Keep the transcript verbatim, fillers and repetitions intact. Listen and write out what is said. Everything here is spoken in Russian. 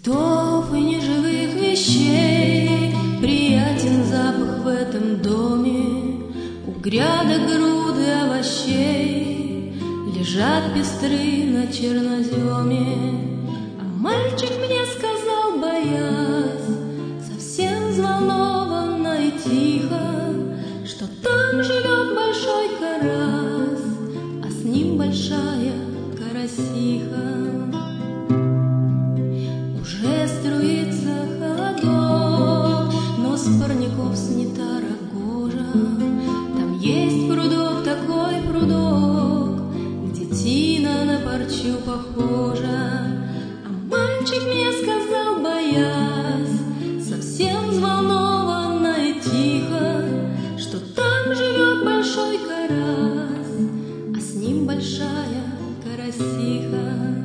Цветов и неживых вещей приятен запах в этом доме. У грядок груды овощей лежат пестры на черноземе. А мальчик мне сказал, боясь, совсем взволнованно и тихо, что там живет большой карась, а с ним большая карасиха. Уже струится холодок, но с парников снята рогожа. Там есть прудок, такой прудок, где тина на парчу похожа. А мальчик мне сказал, боясь, совсем взволнованно и тихо, что там живет большой карась, а с ним большая карасиха.